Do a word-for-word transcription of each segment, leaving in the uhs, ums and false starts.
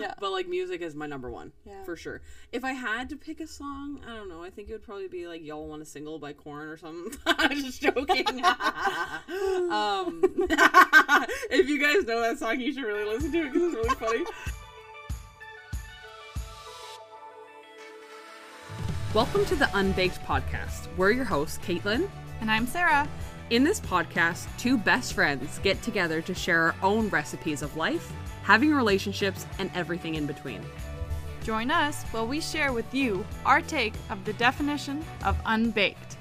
Yeah. But, like, music is my number one. Yeah. For sure. If I had to pick a song, I don't know. I think it would probably be, like, Y'all Want a Single by Korn or something. I'm just joking. um, if you guys know that song, you should really listen to it because it's really funny. Welcome to the Unbaked Podcast. We're your hosts, Caitlin. And I'm Sarah. In this podcast, two best friends get together to share our own recipes of life, having relationships, and everything in between. Join us while we share with you our take of the definition of unbaked.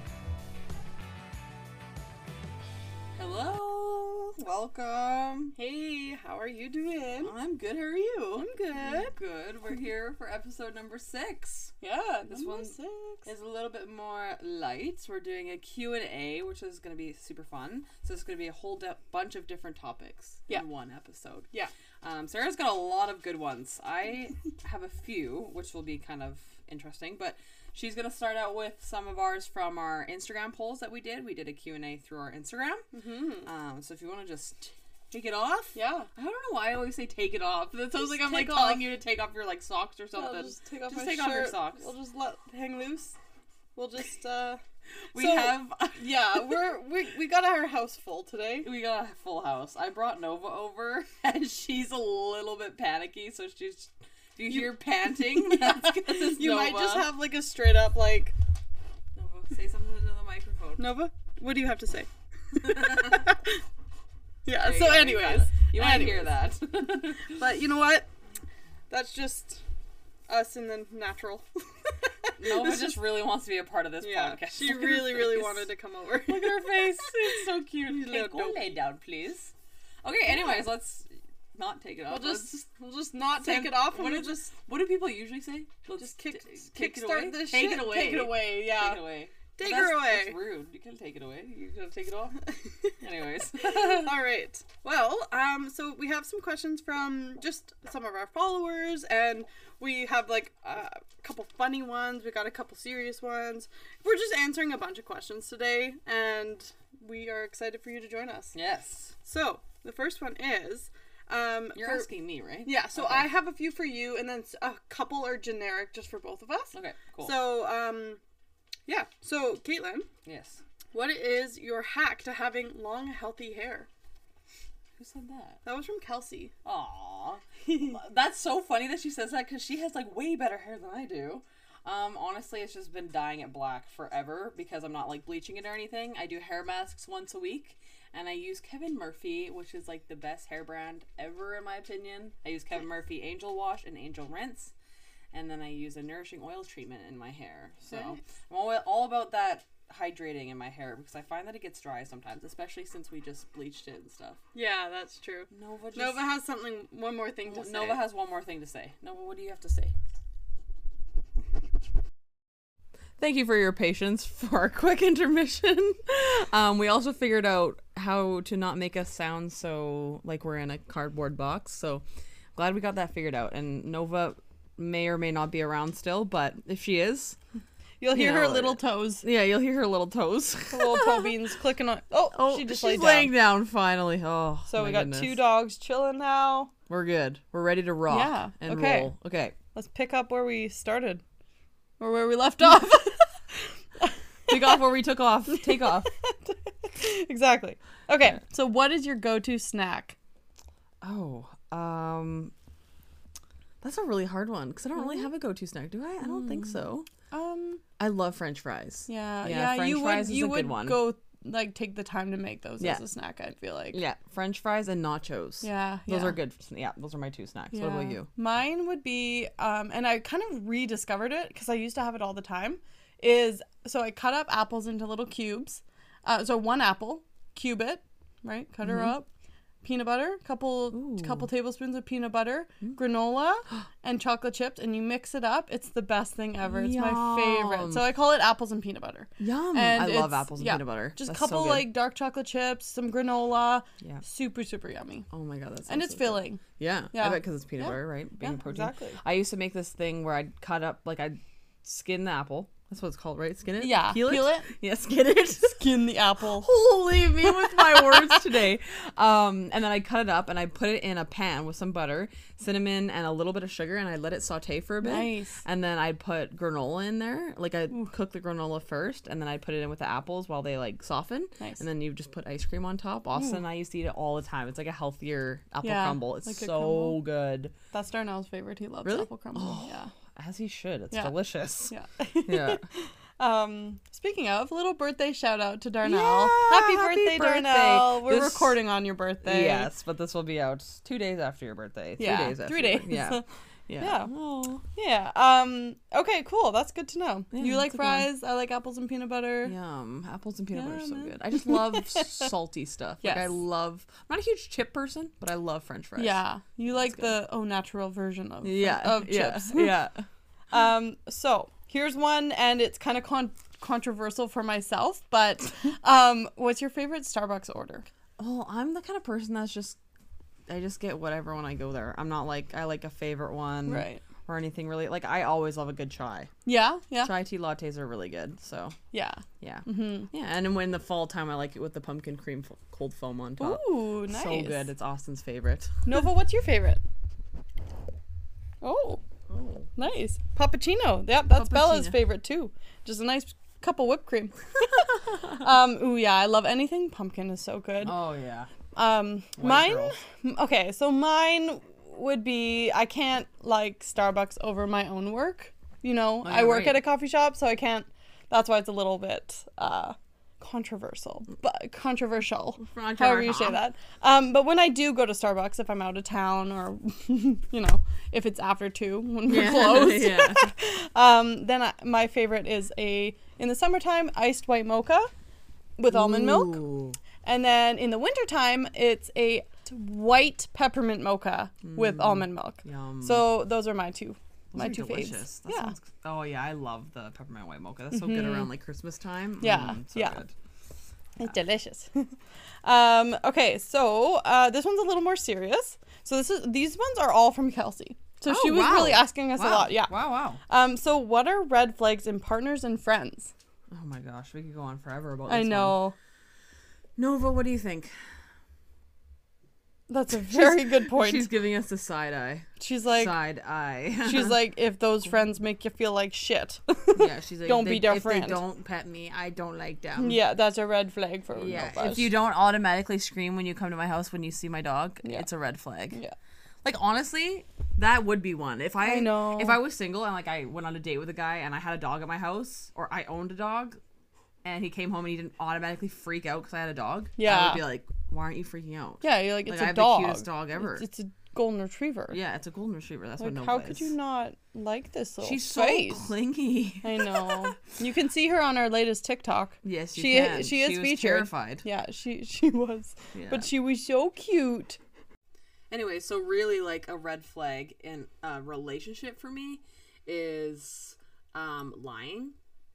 Hello. Welcome. Hey, how are you doing? I'm good. How are you? I'm good. Good. We're here for episode number six. Yeah, This number one six. is a little bit more light. We're doing a Q and A, which is going to be super fun. So it's going to be a whole de- bunch of different topics Yeah. in one episode. Yeah. Um, Sarah's got a lot of good ones. I have a few, which will be kind of interesting, but she's going to start out with some of ours from our Instagram polls that we did. We did a Q and A through our Instagram. Mm-hmm. Um, so if you want to just take it off. Yeah. I don't know why I always say take it off. That sounds Just like I'm like take telling off. you to take off your like socks or something. I'll just take off Just my take shirt. off your socks. We'll just let hang loose. We'll just uh We so, have yeah, we're we we got our house full today. we got a full house. I brought Nova over and she's a little bit panicky, so she's if you, You- hear panting, that's because it's You Nova. might just have like a straight up like Nova, say something into the microphone. Nova, what do you have to say? Yeah, There you so go, you anyways. got it. You might anyways. hear that. But you know what? That's just us in the natural. Nova It's just really wants to be a part of this yeah, podcast. she Look at her really, really face. wanted to come over. Look at her face. It's so cute. You Okay, little go dopey. lay down, please. Okay, anyways, let's not take it off. We'll Let's- just we'll just not Sam, take it off and what we'll is- just What do people usually say? Let's just kick t- kick take it away. start this Take shit. it away. Take it away. Yeah. Take it away. Take That's- her away. That's rude. You can take it away. You gonna take it off. Anyways. All right. Well, um, so we have some questions from just some of our followers, and we have like a couple funny ones. We got a couple serious ones. We're just answering a bunch of questions today, and we are excited for you to join us. Yes. So the first one is, um, You're for- asking me, right? yeah. So Okay. I have a few for you, and then s- a couple are generic just for both of us. Okay. Cool. So, um, yeah. So, Caitlin, yes. what is your hack to having long, healthy hair? Who said that? That was from Kelsey. Aww. That's so funny that she says that because she has like way better hair than I do. Um, honestly, it's just been dyeing it black forever because I'm not like bleaching it or anything. I do hair masks once a week, and I use Kevin Murphy, which is like the best hair brand ever in my opinion. I use Kevin Murphy Angel Wash and Angel Rinse, and then I use a nourishing oil treatment in my hair. So Okay. I'm all, all about that hydrating in my hair because I find that it gets dry sometimes, especially since we just bleached it and stuff. Yeah, that's true. Nova just, Nova has something, one more thing to say. Nova has one more thing to say. Nova, what do you have to say? Thank you for your patience for our quick intermission. Um, we also figured out how to not make us sound so like we're in a cardboard box. So glad we got that figured out. And Nova may or may not be around still, but if she is, You'll hear you her know, little toes. yeah, you'll hear her little toes. Her little toe beans clicking on. Oh, Oh, she just she's laid laying down. down finally. Oh, So my we got goodness. two dogs chilling now. We're good. We're ready to rock Yeah, and okay. roll. Okay. Let's pick up where we started. Or where we left off. Take off where we took off. Take off. Exactly. Okay, so what is your go-to snack? Oh, um, that's a really hard one because I don't really have a go-to snack, do I? I don't think so. Um, I love French fries. yeah, Yeah, yeah, French you fries would, is you a would good one. go, like, take the time to make those Yeah. as a snack, I feel like. Yeah, French fries and nachos. Yeah, Those yeah. are good. Yeah, those are my two snacks. What about Yeah. you? Mine would be, um, and I kind of rediscovered it because I used to have it all the time. Is so I cut up apples into little cubes. Uh, so one apple, cube it, right? Cut her up. Peanut butter, couple Ooh. couple tablespoons of peanut butter, granola, and chocolate chips, and you mix it up. It's the best thing ever. It's my favorite. Yum. So I call it apples and peanut butter. Yum. And I love it's- apples and yeah, peanut butter. Just a That's so couple good. like dark chocolate chips, some granola. Yeah. Super super yummy. Oh my god, that's And it's filling. Yeah, Yeah. I bet because it's peanut Yeah. butter, right? Being Yeah, protein. exactly. I used to make this thing where I'd cut up, like I'd skin the apple, That's what it's called, right? Skin it? Yeah. Peel, Peel it? it. Yeah, skin it. Skin the apple. Holy me with my words today. Um, and then I cut it up and I put it in a pan with some butter, cinnamon, and a little bit of sugar, and I let it saute for a bit. Nice. And then I'd put granola in there. Like I'd cook the granola first, and then I'd put it in with the apples while they like soften. Nice. And then you just put ice cream on top. Austin and I used to eat it all the time. It's like a healthier apple Yeah, crumble. It's like a so crumble. good. That's Darnell's favorite. He loves Really? apple crumble. Yeah. As he should. It's Yeah. delicious. Yeah. Yeah. Um, speaking of, little birthday shout out to Darnell. Yeah, happy, happy birthday, birthday. Darnell. We're This- recording on your birthday. Yes, but this will be out two days after your birthday. Three Yeah, days after. three your- days. Yeah. Yeah. Yeah. Oh. Yeah. Um, okay, cool. That's good to know. Yeah, you like that's a good one. fries? I like apples and peanut butter. Yum. Apples and peanut butter are so Yum. good. I just love salty stuff. Like I Yes. love I'm not a huge chip person, but I love French fries. Yeah. You like the au natural version of Yeah. of yeah, chips. Yeah. Um, so here's one, and it's kind of con- controversial for myself, but um, what's your favorite Starbucks order? Oh, I'm the kind of person that's just I just get whatever when I go there. I'm not like I like a favorite one Right. or anything really. Like I always love a good chai. Yeah. Yeah. Chai tea lattes are really good. So Yeah. yeah, Mm-hmm. yeah. And when the fall time, I like it with the pumpkin cream f- cold foam on top. Ooh, nice. So good. It's Austin's favorite. Nova, what's your favorite? Oh, Oh. nice. Puppuccino. Yep, that's Bella's Puppuccino. favorite too. Just a nice cup of whipped cream. um, ooh, yeah, I love anything pumpkin is so good. Oh yeah. Um, White mine. girl. m- Okay, so mine would be I can't like Starbucks over my own work. You know, Oh, I yeah, work right. at a coffee shop, so I can't. That's why it's a little bit uh, controversial, but controversial. However you say that. Um, but when I do go to Starbucks, if I'm out of town or, you know, if it's after two when we're Yeah. closed, Yeah. um, then I, my favorite is a in the summertime iced white mocha with almond milk. Ooh. And then in the wintertime, it's a white peppermint mocha with almond milk. Yum. So those are my two, Those my are two delicious. faves. That Yeah, sounds- oh yeah, I love the peppermint white mocha. That's so good around like Christmas time. Yeah, Mm, so yeah. good. it's delicious. um, okay, so uh, this one's a little more serious. So this is these ones are all from Kelsey. So Oh, she was wow. really asking us Wow. a lot. Yeah. Wow, wow. Um, so what are red flags in partners and friends? Oh my gosh, we could go on forever about this I one. know. Nova, what do you think? That's a very good point. She's She's, giving us the side eye. like, side eye. she's like, if those friends make you feel like shit, yeah, she's like, Don't if be they, their if friend. they don't pet me, I don't like them. yeah, that's a red flag for Yeah, Nova. if you don't automatically scream when you come to my house when you see my dog, Yeah. it's a red flag. Yeah. Like honestly, that would be one. If I, I know. if I was single and like I went on a date with a guy and I had a dog at my house or I owned a dog and he came home and he didn't automatically freak out because I had a dog, I Yeah. would be like, why aren't you freaking out? Yeah, you're like, Like it's I a have dog. the cutest dog ever. It's, it's a golden retriever. Yeah, it's a golden retriever. That's Like, what Nova how is. could you not like this little She's so face? clingy. I know. You can see her on our latest TikTok. Yes, you She- can. she is was featured. terrified. Yeah, she she was, Yeah. but she was so cute. Anyway, so really like a red flag in a relationship for me is um lying.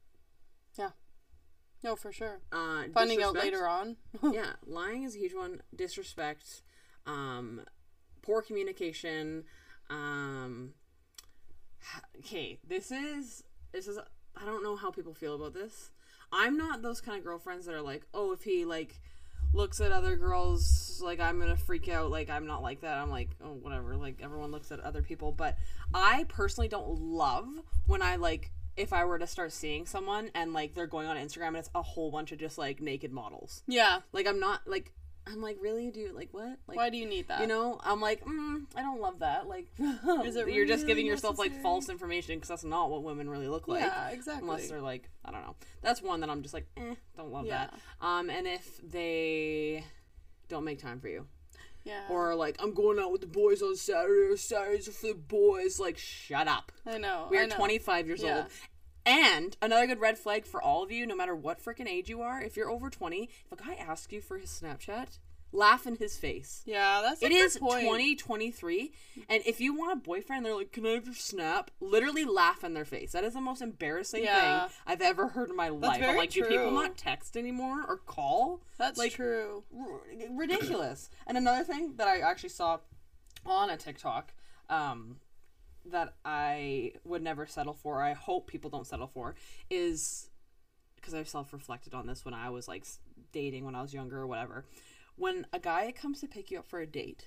No, for sure. Uh Finding out disrespect. later on. Yeah, lying is a huge one. Disrespect, um, poor communication. Um, okay, this is this is. I don't know how people feel about this. I'm not those kind of girlfriends that are like, oh, if he like looks at other girls, like I'm gonna freak out. Like I'm not like that. I'm like, oh, whatever. Like everyone looks at other people, but I personally don't love when I like. If I were to start seeing someone and like they're going on Instagram and it's a whole bunch of just like naked models. Yeah. Like I'm not like I'm like really do you like what like Why do you need that? you know I'm like mm, I don't love that like Is it you're just really giving yourself like necessary? false information because that's not what women really look like Yeah, exactly. unless they're like I don't know that's one that I'm just like eh don't love Yeah. that um and if they don't make time for you Yeah. or like I'm going out with the boys on Saturday or Saturdays are for the boys like shut up I know. we I are know. twenty-five years Yeah. old. And another good red flag for all of you, no matter what freaking age you are, if you're over twenty, if a guy asks you for his Snapchat, laugh in his face. Yeah, that's a It good is point. twenty twenty-three, and if you want a boyfriend, they're like, can I have your Snap? Literally laugh in their face. That is the most embarrassing Yeah. thing I've ever heard in my life. I'm very like, do people true. not text anymore or call? That's like, true. R- ridiculous. And another thing that I actually saw on a TikTok, um, that I would never settle for, I hope people don't settle for, is, because I've self-reflected on this when I was, like, dating when I was younger or whatever. When a guy comes to pick you up for a date,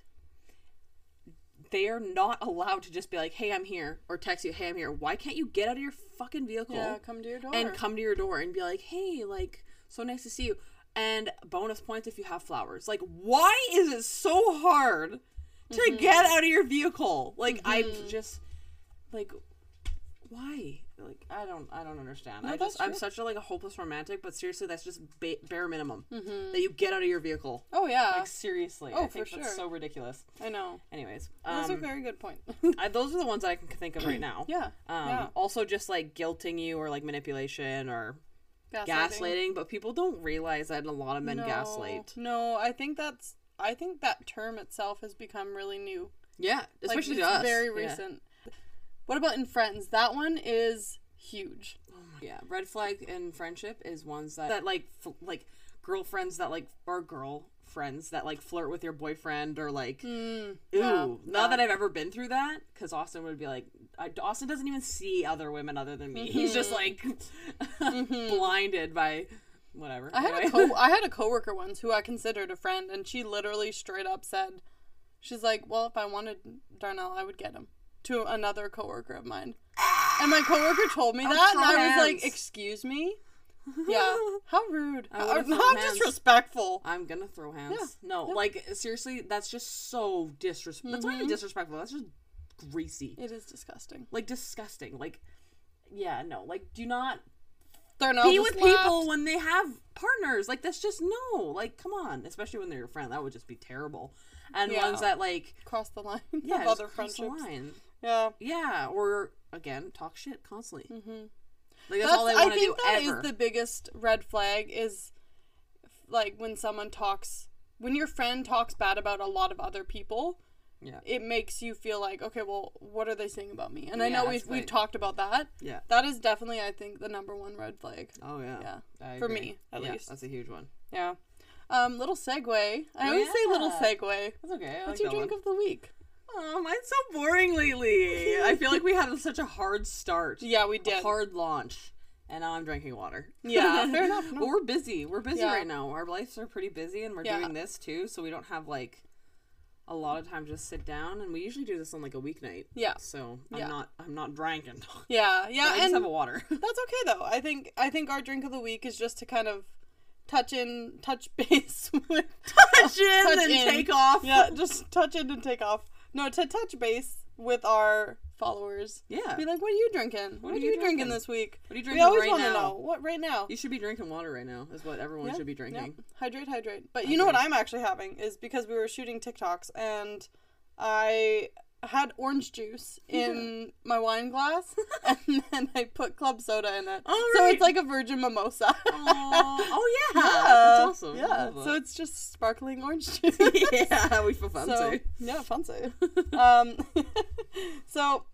they are not allowed to just be like, hey, I'm here, or text you, hey, I'm here. Why can't you get out of your fucking vehicle Yeah, come to your door. and come to your door and be like, hey, like, so nice to see you. And bonus points if you have flowers. Like, why is it so hard to mm-hmm. get out of your vehicle? Like, mm-hmm. I'm just, like, why? Like, I don't, I don't understand. No, I just, I'm such a, like, a hopeless romantic, but seriously, that's just ba- bare minimum. Mm-hmm. That you get out of your vehicle. Oh, yeah. Like, seriously. Oh, I think for that's sure. so ridiculous. I know. Anyways. That's um, a very good point. I, those are the ones that I can think of right now. Yeah. Um, yeah. Also, just, like, guilting you or, like, manipulation or gaslighting. gaslighting. But people don't realize that a lot of men no. gaslight. No, I think that's, I think that term itself has become really new. Yeah, especially like, to it's us. very recent. Yeah. What about in friends? That one is huge. Oh my, yeah, red flag in friendship is ones that, that like f- like girlfriends that like or girl friends that like flirt with your boyfriend or like mm, ooh. yeah, Not yeah. that I've ever been through that, because Austin would be like, I, Austin doesn't even see other women other than me. Mm-hmm. He's just like mm-hmm. blinded by whatever. I had anyway. a co- I had a coworker once who I considered a friend, and she literally straight up said, she's like, well, if I wanted Darnell, I would get him, to another coworker of mine. And my coworker told me that, and I hands. was like, excuse me? Yeah. How rude. How, How, how how disrespectful. I'm gonna throw hands. Yeah. No, yeah. like, seriously, that's just so disrespectful. Mm-hmm. That's not even disrespectful. That's just greasy. It is disgusting. Like, disgusting. Like, yeah, no. Like, do not Darnell be just with laughed. people when they have partners. Like, that's just, no. Like, come on. Especially when they're your friend. That would just be terrible. And yeah. ones that, like... cross the line yeah, of other cross friendships. the line. Yeah. Yeah, or, again, talk shit constantly. Mm-hmm. Like, that's, that's all they want to do I think that ever. is the biggest red flag is, like, when someone talks... When your friend talks bad about a lot of other people... Yeah. It makes you feel like, okay, well, what are they saying about me? And yeah, I know we've, right. we've talked about that. Yeah. That is definitely, I think, the number one red flag. Oh, yeah. Yeah. I For agree. me, at yeah, least. that's a huge one. Yeah. Um, little segue. I always Yeah. say little segue. That's okay. I What's like your that drink one. of the week? Oh, mine's so boring lately. I feel like we had such a hard start. Yeah, we did. A hard launch. And now I'm drinking water. Yeah, fair enough. No. But we're busy. We're busy Yeah. right now. Our lives are pretty busy, and we're Yeah. doing this too, so we don't have, like, a lot of time to just sit down, and we usually do this on, like, a weeknight. Yeah. So I'm Yeah. not I'm not drinking. Yeah, yeah, But I and just have a water. that's okay though. I think I think our drink of the week is just to kind of touch in, touch base with touch in touch and in. take off. Yeah, just touch in and take off. No, to touch base with our followers. Yeah. Be like, what are you drinking? What, are are you you drinking? drinking this week? What are you We drinking always right want to now? know. What right now? You should be drinking water right now, is what everyone Yeah, should be drinking. yeah. Hydrate, hydrate. But Hydrate. you know what I'm actually having is because we were shooting TikToks and I had orange juice in my wine glass and then I put club soda in it. Oh, So right. it's like a virgin mimosa. Aww. Oh, yeah. Yeah. That's awesome. I Yeah. love So that. it's just sparkling orange juice. yeah, we feel fancy. So, yeah, fancy. um, so,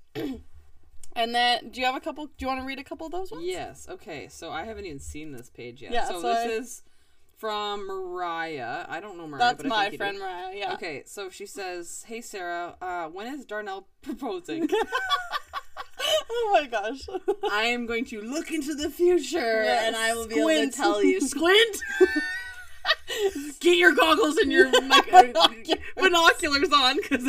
and then, do you have a couple, do you want to read a couple of those ones? Yes. Okay. So I haven't even seen this page yet. Yeah, So, so this I- is from Mariah. I don't know Mariah, That's but I my think you friend do. Mariah, yeah. Okay. So she says, "Hey Sarah, uh, when is Darnell proposing? Oh my gosh. I am going to look into the future, Yeah, and I will be able to squint. tell you. Squint. Get your goggles and your mic- binoculars on, because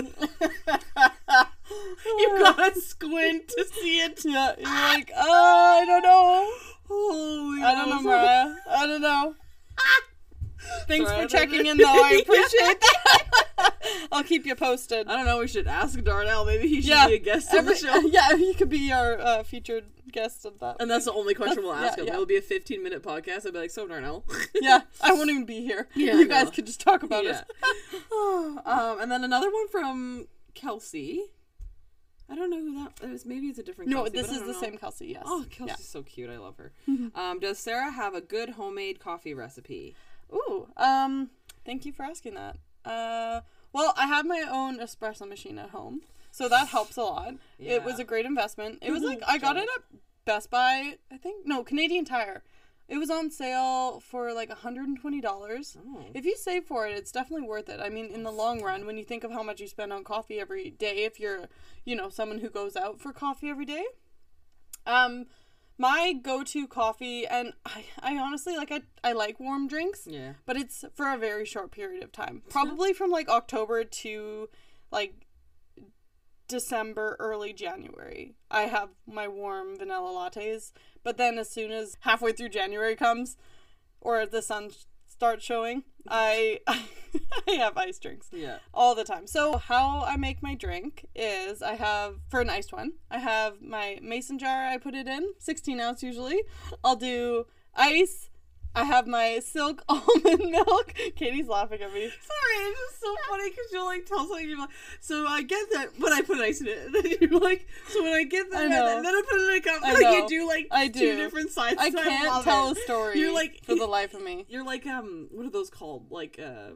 you gotta squint to see it. Yeah, you're like, oh, I don't know. Holy I don't know, balls. Mariah. I don't know. Thanks Sorry, for I checking didn't- in, though. I appreciate that. I'll keep you posted. I don't know. We should ask Darnell. Maybe he should Yeah, be a guest on Every, the show. yeah, he could be our uh, featured guest of that. And that's the only question we'll ask Yeah, him. yeah. It'll be a fifteen minute podcast. I'll be like, "So Darnell." Yeah, I won't even be here. Yeah, you guys no. could just talk about Yeah. it. um, and then another one from Kelsey. I don't know who that is. Maybe it's a different. No, Kelsey, this but I is don't the know. same Kelsey, yes. Oh, Kelsey's so cute. I love her. um, does Sarah have a good homemade coffee recipe? Ooh, um, thank you for asking that. Uh, well, I have my own espresso machine at home, so that helps a lot. It was Yeah. a great investment. It was like, I got it at Best Buy, I think. No, Canadian Tire. It was on sale for like one hundred twenty dollars. Oh. If you save for it, it's definitely worth it. I mean, in the long run, when you think of how much you spend on coffee every day, if you're, you know, someone who goes out for coffee every day. Um, my go-to coffee, and I, I honestly, like, I, I like warm drinks. Yeah. But it's for a very short period of time. Probably from, like, October to, like, December, early January. I have my warm vanilla lattes. But then as soon as halfway through January comes, or the sun starts showing, I I have iced drinks. Yeah. All the time. So how I make my drink is I have, for an iced one, I have my mason jar I put it in, sixteen ounce usually. I'll do ice. I have my silk almond milk. Katie's laughing at me. Sorry, it's just so funny because you'll like tell something, you're like, so I get that, but I put ice in it. And then you're like, so when I get that, I know. and then I put it in a cup. I Like know. you do like I two do. different sides. I and can't love tell it. a story You're like for the life of me. You're like um, what are those called? Like uh,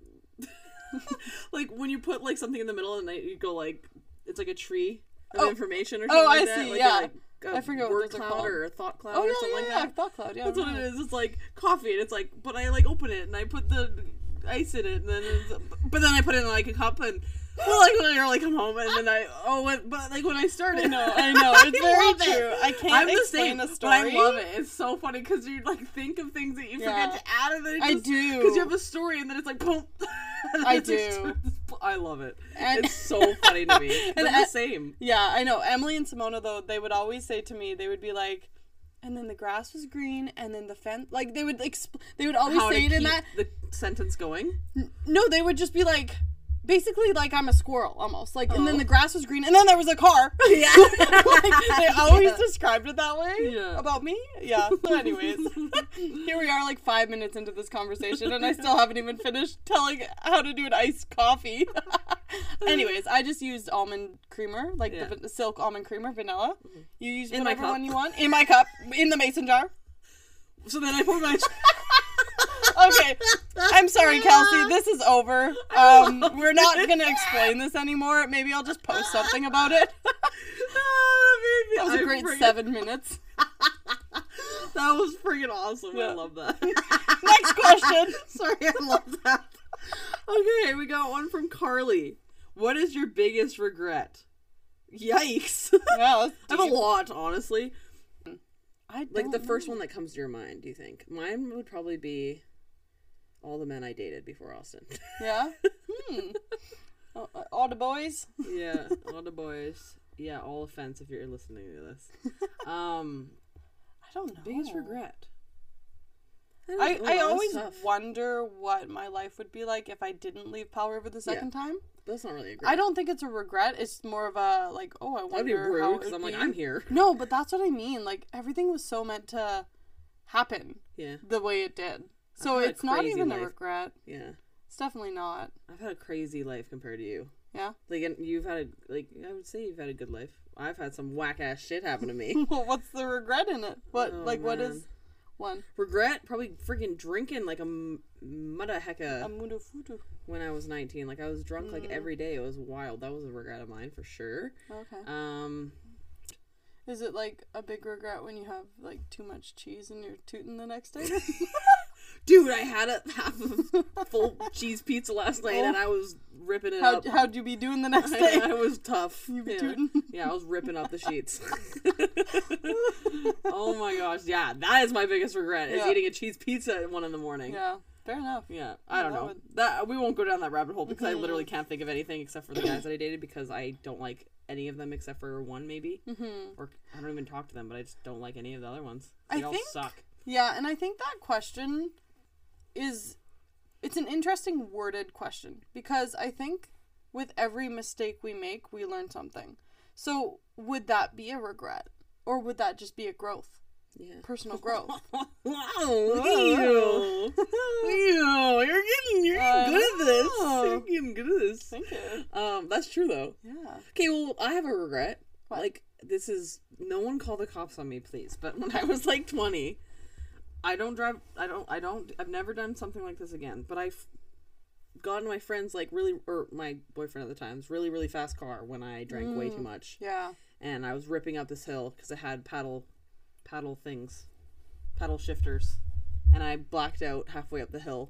like when you put like something in the middle and then you go like, it's like a tree of Oh. information or Oh, something like I that. see, Like yeah. A, like, a I forget what word those are cloud called. or a thought cloud Oh, or yeah, something yeah, like yeah. that. Thought cloud, yeah. That's what right. it is. It's like coffee, and it's like, but I like open it and I put the ice in it, and then it's, but then I put it in like a cup, and well, like when I early come home, and then I oh, when, but like when I started, I know, I know, it's very love it. true. I can't I'm the explain same, a but story. I love it. It's so funny because you like think of things that you Yeah. forget to add, and then it I just, do. because you have a story, and then it's like boom. I It's like, do. I love it. And- It's so funny to me. And They're I- the same. Yeah, I know. Emily and Simona, though, they would always say to me, they would be like, and then the grass was green, and then the fence, like, they would, exp- they would always How to say it in keep that. the sentence going. No, they would just be like, basically, like, I'm a squirrel, almost. Like, and then Oh. the grass was green, and then there was a car. Yeah. Like, they always Yeah. described it that way Yeah. about me. Yeah. So, anyways, here we are, like, five minutes into this conversation, and I still haven't even finished telling how to do an iced coffee. Anyways, I just used almond creamer, like Yeah. the va- silk almond creamer, vanilla. You use In my whatever cup. one you want. In my cup, in the mason jar. So then I put my. Okay, I'm sorry, Kelsey. This is over. Um, we're not gonna explain this anymore. Maybe I'll just post something about it. That was a I great friggin- seven minutes. That was freaking awesome. Yeah. I love that. Next question. Sorry, I love that. Okay, we got one from Carly. What is your biggest regret? Yikes. Yeah, that's I have a deep. lot, honestly. I Like the don't first know. one that comes to your mind, do you think? Mine would probably be all the men I dated before Austin. Yeah. Hmm. Oh, uh, all the boys. Yeah, all the boys. Yeah, all offense if you're listening to this. Um, I don't know. biggest regret. I, don't know, I that's always tough. wonder what my life would be like if I didn't leave Powell River the second time. That's not really a regret. I don't think it's a regret. It's more of a like, oh, I That'd be wonder how rude it because would I'm like, be. I'm here. No, but that's what I mean. Like everything was so meant to happen Yeah, the way it did. So had a it's not crazy even a life. regret. yeah. It's definitely not. I've had a crazy life compared to you. Yeah. Like, and you've had a, like, I would say you've had a good life. I've had some whack ass shit happen to me. Well, what's the regret in it? What Oh, like what man. is one? Regret? Probably freaking drinking like a m- mudda hecka Amudu fudu. when I was nineteen. Like, I was drunk like Mm. every day. It was wild. That was a regret of mine for sure. Okay. Um, Is it like a big regret when you have like too much cheese and you're tooting the next day? dude, I had a half a full cheese pizza last night and I was ripping it How up. how'd you be doing the next day? I, I was tough. You be yeah. tooting? Yeah, I was ripping up the sheets. Oh my gosh, yeah, that is my biggest regret, is Yeah. eating a cheese pizza at one in the morning. Yeah, fair enough. Yeah, I Yeah, don't that know. would- That we won't go down that rabbit hole because I Mhm. literally can't think of anything except for the guys that I dated because I don't like any of them except for one maybe, Mm-hmm. or I don't even talk to them, but I just don't like any of the other ones. I They all think- suck. Yeah, and I think that question is it's an interesting worded question because I think with every mistake we make, we learn something. So would that be a regret? Or would that just be a growth? Yeah. Personal growth. Wow, Whoa. Ew. Ew, you're getting you're I getting good at this. know. You're getting good at this. Thank you. Um, that's true though. Yeah. Okay, well, I have a regret. What? Like, this is no one call the cops on me, please. But when I was like twenty, I don't drive. I don't. I don't. I've never done something like this again. But I've gotten my friends like really, or my boyfriend at the time's really, really fast car when I drank way too Mm. much, Yeah. and I was ripping up this hill because I had paddle, paddle things, pedal shifters, and I blacked out halfway up the hill.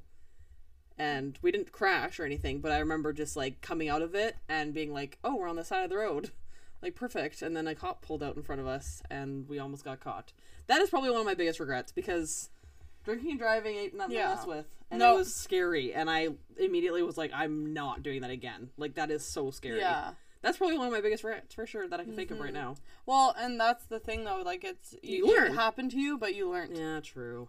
And we didn't crash or anything, but I remember just, like, coming out of it and being like, oh, we're on the side of the road. Like, perfect. And then a cop pulled out in front of us, and we almost got caught. That is probably one of my biggest regrets, because drinking and driving ain't nothing Yeah. to mess with. And No. it was scary, and I immediately was like, I'm not doing that again. Like, that is so scary. Yeah. That's probably one of my biggest regrets, for sure, that I can think of right now. Well, and that's the thing, though. Like, it's... You it learn. happened to you, but you learned. Yeah, true.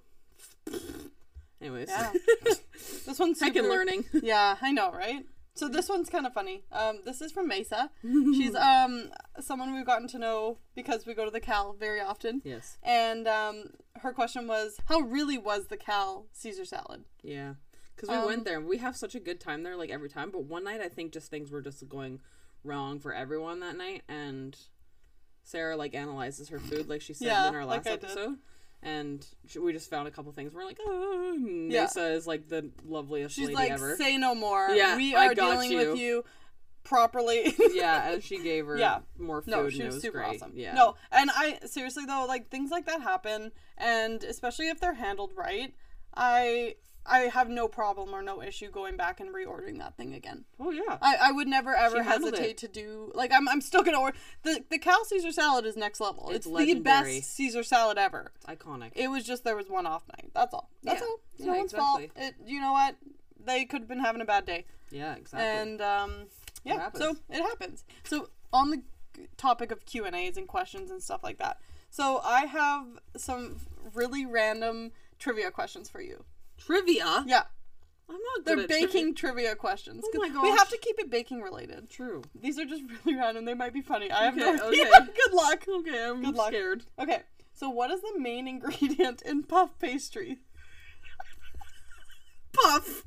Anyways. Yeah. This one's super... Heckin' learning. Yeah, I know, right? So this one's kind of funny. Um, this is from Mesa. She's um someone we've gotten to know because we go to the Cal very often. Yes. And um, her question was, how really was the Cal Caesar salad? Yeah. Because we Um, went there, and we have such a good time there, like, every time. But one night, I think just things were just going wrong for everyone that night, and Sarah, like, analyzes her food, like she said Yeah, in our last like I did. episode. And she, we just found a couple things. We're like, oh, Yeah. Mesa is, like, the loveliest She's lady like, ever. say no more. Yeah, we I are got dealing you. with you properly. Yeah, and she gave her Yeah. more food, No, and she it was, was super great. awesome. Yeah. No, and I seriously though, like things like that happen, and especially if they're handled right, I I have no problem or no issue going back and reordering that thing again. Oh, yeah. I, I would never ever She handled hesitate it. to do like I'm I'm still gonna order the the Cal Caesar salad is next level. It's It's, the legendary. best Caesar salad ever. It's iconic. It was just there was one off night. That's all. That's Yeah. all. It's Yeah, no one's exactly. fault. It you know what? They could have been having a bad day. Yeah, exactly. And um, yeah, happens. so it happens. So on the topic of Q and A's and questions and stuff like that, so I have some really random trivia questions for you. Trivia? Yeah, I'm not good they're at baking trivia, questions. Oh 'Cause my We gosh. have to keep it baking related. True. These are just really random. They might be funny. I have Okay, no okay. idea. Good luck. Okay, I'm Good luck. scared. Okay, so what is the main ingredient in puff pastry? Puff!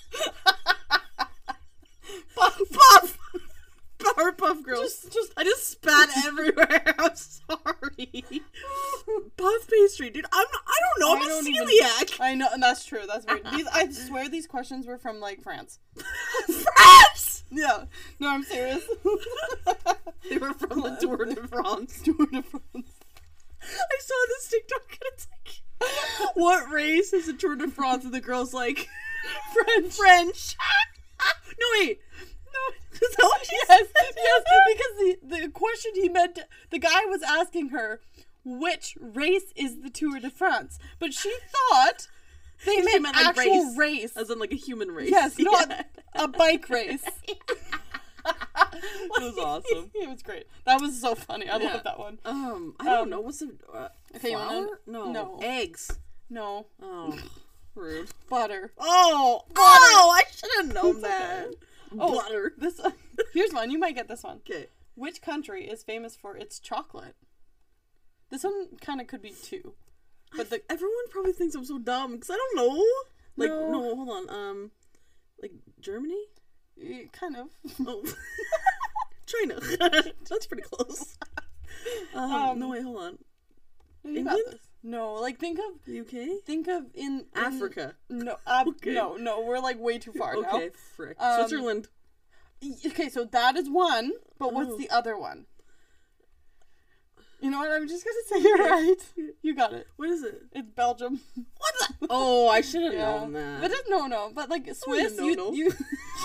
Puff. Puff! Powerpuff Girls. Just, just I just spat everywhere. I'm sorry. Puff pastry, dude. I'm. Not, I don't know. I'm I a don't even- celiac. I know, and that's true. That's weird. These, I swear, these questions were from like France. France. Yeah. No, I'm serious. They were from the Tour de France. Tour de France. I saw this TikTok and it's like, what race is the Tour de France? And the girl's like, French. French. No, wait. No, is that what she Yes, said? yes, because the, the question he meant, to, the guy was asking her, which race is the Tour de France? But she thought they She meant, meant, like, actual race. race. As in like a human race. Yes, not Yeah. a bike race. It was awesome. It was great. That was so funny. I Yeah. love that one. Um, I don't Um, know. What's the uh, okay, you wanna- flour? No. no. Eggs. No. Oh, rude. Butter. Oh, oh! I should have known It's that. okay. Oh, Butter. This here's one. You might get this one. Okay. Which country is famous for its chocolate? This one kind of could be two. But the Everyone probably thinks I'm so dumb because I don't know. Like, No. no. hold on. Um, like Germany? eh, kind of. Oh, China. That's pretty close. Um, Um, no, wait, hold on. You got England? this. No, like think of The U K? think of in, in Africa. No, uh, Okay. no, no. We're like way too far now. Okay, frick. Um, Switzerland. Y- Okay, so that is one, but what's Oh. the other one? You know what? I'm just gonna say you're right. You got it. What is it? It's Belgium. What the? Oh, I should have Yeah. known that. But it's no, no. But like Swiss, no, you no. you.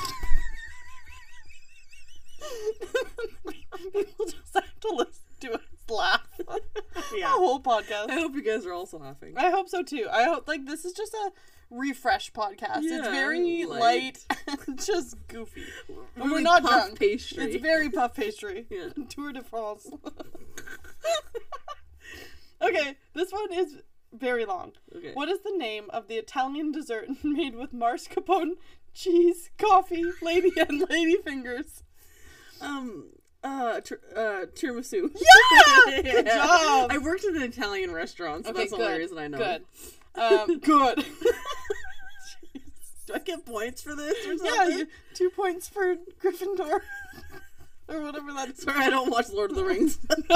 People just have to listen to us laugh. Yeah. The whole podcast. I hope you guys are also laughing. I hope so too. I hope like this is just a refresh podcast. It's Yeah, very light. light and just goofy. And Really we're not puff drunk. pastry. It's very puff pastry. Yeah. Tour de France. Okay, this one is very long. Okay. What is the name of the Italian dessert made with mascarpone, cheese, coffee, lady and lady fingers? Um. Uh, tr- uh, tiramisu. Yeah! Good job! I worked in an Italian restaurant, so Okay, that's the only good, reason I know. Good. Um, good. Do I get points for this or something? Yeah, you, two points for Gryffindor. Or whatever that is. Sorry, I don't watch Lord of the Rings.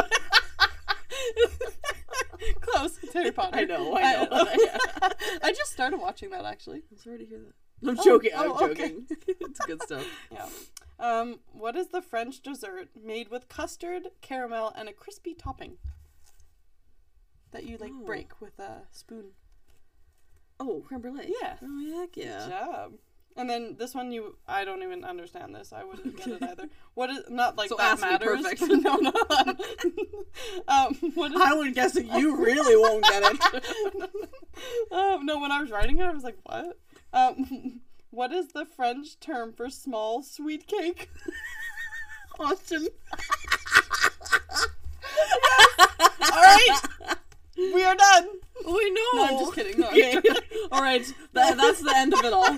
Close. It's Harry Potter. I know, I know. I, I just started watching that, actually. I'm sorry to hear that. I'm Oh, joking. I'm oh, okay. joking. It's good stuff. Yeah. Um, what is the French dessert made with custard, caramel, and a crispy topping? that you like Oh. break with a spoon. Oh, creme brulee. Yeah. Oh, heck yeah. Good job. And then this one, you, I don't even understand this. I wouldn't get it either. What is, not like So that ask me, matters. perfect. no, no. um, what is, I would guess that you really won't get it. um, no, when I was writing it, I was like, what? Um, what is the French term for small sweet cake? Austin. All right. We are done. We know. No, I'm just kidding. No, I'm Okay. joking. All right. That, that's the end of it all.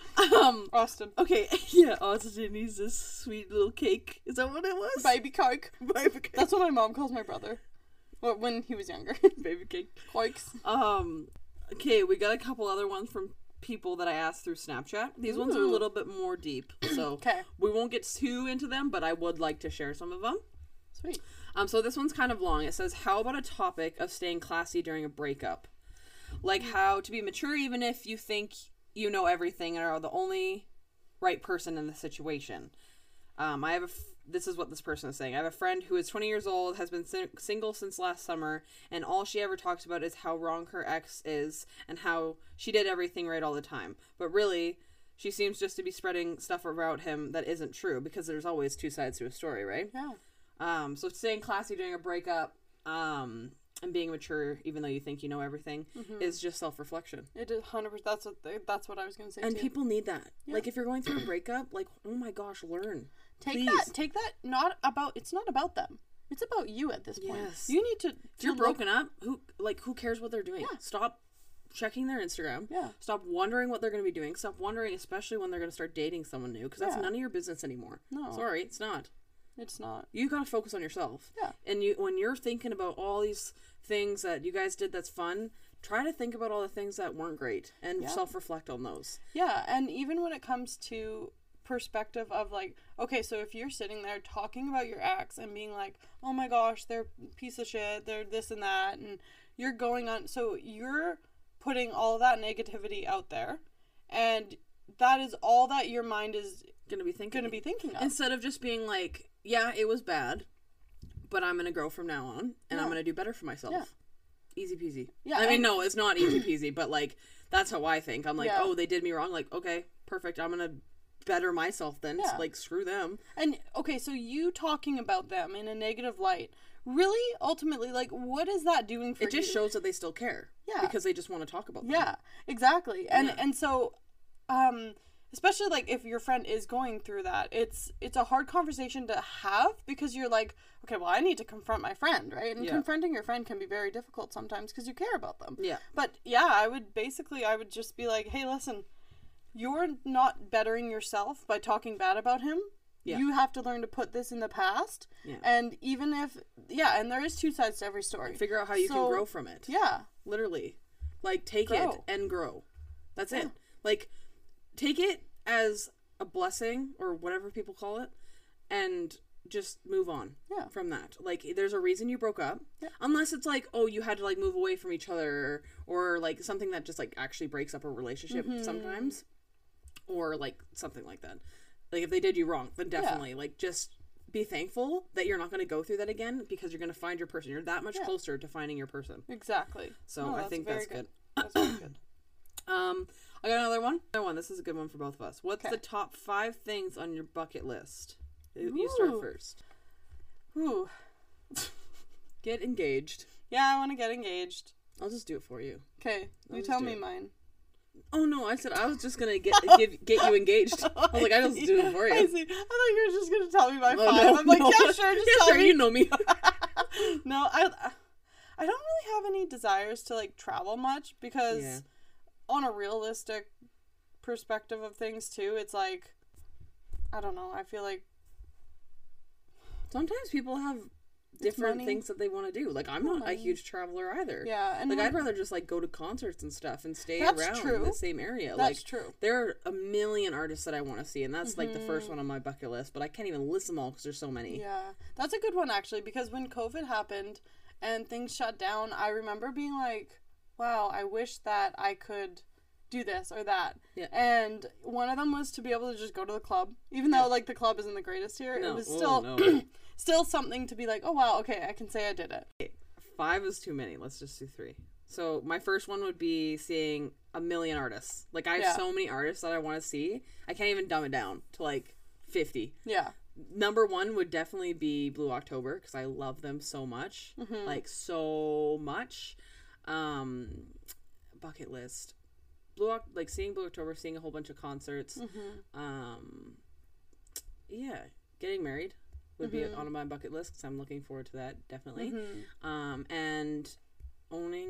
Um. Austin. Okay. Yeah. Austin needs this sweet little cake. Is that what it was? Baby Coke. Baby cake. That's what my mom calls my brother. Well, when he was younger. Baby cake. Cokes. Um. Okay. We got a couple other ones from people that I asked through Snapchat. These ones are a Ooh. little bit more deep, so Okay. we won't get too into them. But I would like to share some of them. Sweet. Um, so this one's kind of long. It says, how about a topic of staying classy during a breakup? Like how to be mature even if you think you know everything and are the only right person in the situation. Um, I have a, f- this is what this person is saying. I have a friend who is twenty years old, has been sing- single since last summer, and all she ever talks about is how wrong her ex is and how she did everything right all the time. But really, she seems just to be spreading stuff about him that isn't true because there's always two sides to a story, right? Yeah. Um, so staying classy during a breakup, um, and being mature, even though you think you know everything, Mm-hmm. is just self-reflection. It is one hundred percent. That's what they, that's what I was gonna say. And too. people need that. Yeah. Like if you're going through a breakup, like oh my gosh, learn. take Please. that. Take that. Not about. It's not about them. It's about you at this point. Yes. You need to. If you're to broken up, who like who cares what they're doing? Yeah. Stop checking their Instagram. Yeah. Stop wondering what they're going to be doing. Stop wondering, especially when they're going to start dating someone new, because that's Yeah. none of your business anymore. No. Sorry, it's not. It's not. You got to focus on yourself. Yeah. And you when you're thinking about all these things that you guys did that's fun, try to think about all the things that weren't great and Yeah. self-reflect on those. Yeah, and even when it comes to perspective of like, okay, so if you're sitting there talking about your ex and being like, oh my gosh, they're a piece of shit, they're this and that, and you're going on, so you're putting all that negativity out there, and that is all that your mind is Going to be thinking. going to be thinking of. Instead of just being like, yeah, it was bad, but I'm going to grow from now on and I'm Yeah. going to do better for myself. Yeah. Easy peasy. Yeah, I mean, and- no, it's not easy peasy, but like that's how I think. I'm like, Yeah. oh, they did me wrong. Like, okay, perfect. I'm going to better myself then. Yeah. Like, screw them. And okay, so you talking about them in a negative light, really, ultimately, like, what is that doing for It just you? shows that they still care. Yeah. Because they just want to talk about them. Yeah, exactly. And Yeah. and so, um, especially like if your friend is going through that, it's it's a hard conversation to have because you're like, okay, well, I need to confront my friend, right? And Yeah. confronting your friend can be very difficult sometimes because you care about them. Yeah. But yeah, I would basically, I would just be like, hey, listen, you're not bettering yourself by talking bad about him. Yeah. You have to learn to put this in the past. Yeah. And even if, yeah, and there is two sides to every story. Figure out how you So, can grow from it. Yeah. Literally. Like, take Grow. it and grow. That's Yeah. it. Like, take it as a blessing or whatever people call it and just move on Yeah. from that. Like, there's a reason you broke up. Yeah. Unless it's like, oh, you had to, like, move away from each other or, like, something that just, like, actually breaks up a relationship Mm-hmm. sometimes. Or, like, something like that. Like, if they did you wrong, then definitely, like, just be thankful that you're not going to go through that again because you're going to find your person. You're that much Yeah. closer to finding your person. Exactly. So No, I that's think very that's good. That's very good. Um, I got another one. Another one. This is a good one for both of us. What's Okay. the top five things on your bucket list? You you start Ooh. first. Ooh. Get engaged. Yeah, I want to get engaged. I'll just do it for you. Okay, I'll you just tell do me it. mine. Oh no, I said I was just gonna get give, get you engaged. I was like, I just do it for I you. see. I thought you were just gonna tell me my Oh, five. no, I'm like, no. yeah, sure, just Yeah, tell sure, me. you know me. No, I, I don't really have any desires to like travel much because, Yeah. on a realistic perspective of things too, it's like, I don't know. I feel like Sometimes people have different money. things that they want to do. Like I'm not Money. a huge traveler either. yeah, and Like when- I'd rather just like go to concerts and stuff and stay That's around true. the same area. that's like true. there are a million artists that I want to see, and that's like the Mm-hmm. first one on my bucket list. But I can't even list them all because there's so many. Yeah, that's a good one actually because when COVID happened and things shut down, I remember being like, wow, I wish that I could do this or that. Yeah. And one of them was to be able to just go to the club, even though like the club isn't the greatest here. No. It was Oh, still no. still something to be like, oh wow, okay, I can say I did it. five is too many. Let's just do three. So my first one would be seeing a million artists. Like, I have yeah. so many artists that I want to see. I can't even dumb it down to like fifty. Yeah. Number one would definitely be Blue October because I love them so much. Mm-hmm. Like, so much. Um, bucket list. Blue, like, seeing Blue October, seeing a whole bunch of concerts. Mm-hmm. Um, yeah. Getting married would mm-hmm. be on my bucket list because I'm looking forward to that, definitely. Mm-hmm. Um, and owning